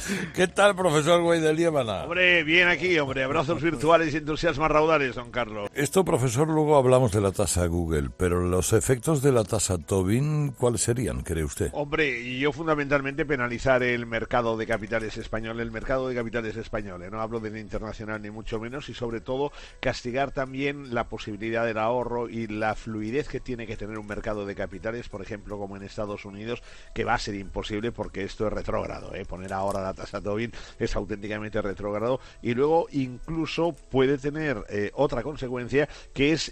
¿Qué tal, profesor Güey de Liébana? Hombre, bien aquí, hombre. Abrazos virtuales y entusiasmas raudales, don Carlos. Esto, profesor, luego hablamos de la tasa Google, pero los efectos de la tasa Tobin, ¿cuáles serían, cree usted? Hombre, yo fundamentalmente penalizar el mercado de capitales español, no hablo del internacional ni mucho menos, y sobre todo castigar también la posibilidad del ahorro y la fluidez que tiene que tener un mercado de capitales, por ejemplo, como en Estados Unidos, que va a ser imposible porque esto es retrógrado, poner ahora la tasa Tobin es auténticamente retrógrado, y luego incluso puede tener otra consecuencia, que es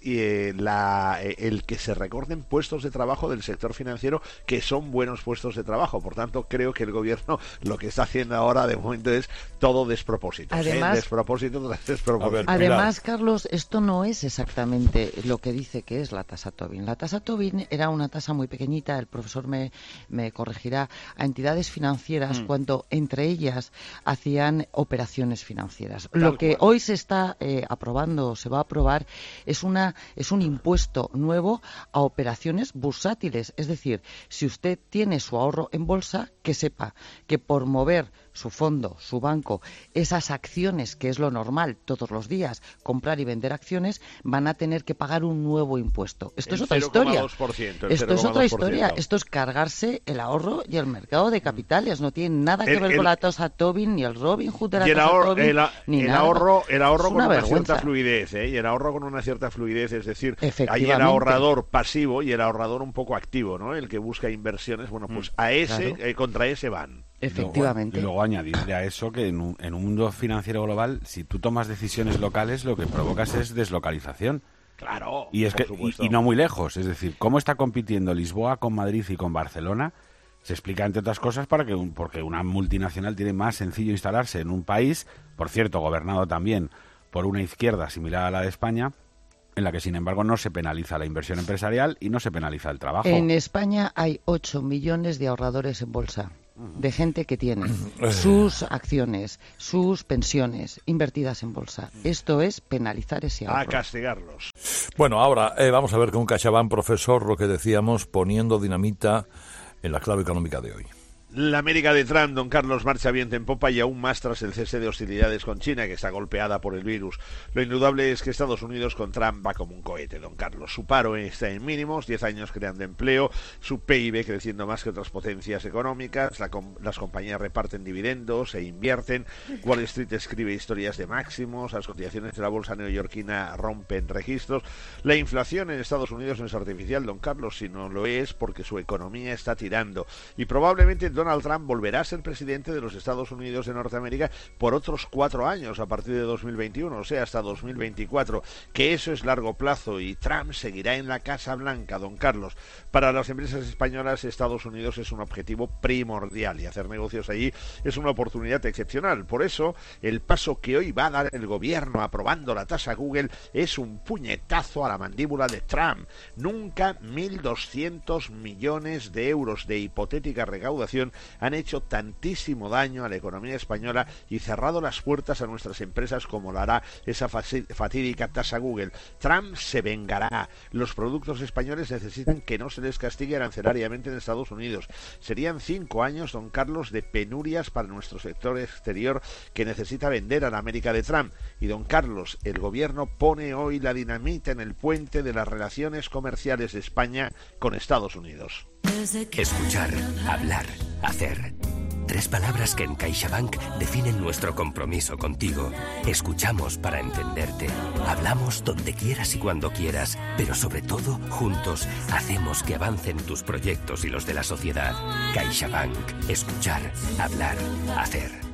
el que se recorten puestos de trabajo del sector financiero, que son buenos puestos de trabajo. Por tanto, creo que el gobierno lo que está haciendo ahora de momento es todo despropósito. Despropósito tras despropósito. Además, Carlos, esto no es exactamente lo que dice que es la tasa Tobin. La tasa Tobin era una tasa muy pequeñita, el profesor me corregirá, a entidades financieras cuando entre ellas hacían operaciones financieras. Lo que hoy se está aprobando, se va a aprobar, es un impuesto nuevo a operaciones bursátiles. Es decir, si usted tiene su ahorro en bolsa, que sepa que por mover su fondo, su banco, esas acciones, que es lo normal todos los días, comprar y vender acciones, van a tener que pagar un nuevo impuesto. Esto es otra historia. Esto es otra historia. Esto es cargarse el ahorro y el mercado de capitales. No tiene nada que ver con la tasa Tobin, ni el Robin Hood de la tasa Tobin, ni nada. El ahorro con una cierta fluidez, y el ahorro con una cierta fluidez, es decir, hay el ahorrador pasivo y el ahorrador un poco activo, ¿no? El que busca inversiones, bueno, pues a ese, contra ese van. Efectivamente. Y luego añadirle a eso que en un mundo financiero global, si tú tomas decisiones locales, lo que provocas es deslocalización. Claro, y es que y no muy lejos. Es decir, cómo está compitiendo Lisboa con Madrid y con Barcelona, se explica, entre otras cosas, porque una multinacional tiene más sencillo instalarse en un país, por cierto, gobernado también por una izquierda similar a la de España, en la que, sin embargo, no se penaliza la inversión empresarial y no se penaliza el trabajo. En España hay 8 millones de ahorradores en bolsa, de gente que tiene sus acciones, sus pensiones invertidas en bolsa. Esto es penalizar ese ahorro. A castigarlos. Bueno, ahora vamos a ver con CaixaBank, profesor, lo que decíamos, poniendo dinamita en la clave económica de hoy. La América de Trump, don Carlos, marcha viento en popa y aún más tras el cese de hostilidades con China, que está golpeada por el virus. Lo indudable es que Estados Unidos con Trump va como un cohete, don Carlos. Su paro está en mínimos, 10 años creando empleo, su PIB creciendo más que otras potencias económicas, las compañías reparten dividendos e invierten, Wall Street escribe historias de máximos, las cotizaciones de la bolsa neoyorquina rompen registros. La inflación en Estados Unidos no es artificial, don Carlos, sino lo es porque su economía está tirando. Y probablemente Donald Trump volverá a ser presidente de los Estados Unidos de Norteamérica por otros 4 años a partir de 2021, o sea, hasta 2024, que eso es largo plazo, y Trump seguirá en la Casa Blanca, don Carlos. Para las empresas españolas, Estados Unidos es un objetivo primordial y hacer negocios allí es una oportunidad excepcional. Por eso, el paso que hoy va a dar el gobierno aprobando la tasa Google es un puñetazo a la mandíbula de Trump. Nunca 1.200 millones de euros de hipotética recaudación han hecho tantísimo daño a la economía española y cerrado las puertas a nuestras empresas como lo hará esa fatídica tasa Google. Trump se vengará. Los productos españoles necesitan que no se les castigue arancelariamente en Estados Unidos. Serían 5 años, don Carlos, de penurias para nuestro sector exterior que necesita vender a la América de Trump. Y don Carlos, el gobierno pone hoy la dinamita en el puente de las relaciones comerciales de España con Estados Unidos. Escuchar, hablar, hacer. 3 palabras que en CaixaBank definen nuestro compromiso contigo. Escuchamos para entenderte. Hablamos donde quieras y cuando quieras, pero sobre todo, juntos, hacemos que avancen tus proyectos y los de la sociedad. CaixaBank. Escuchar, hablar, hacer.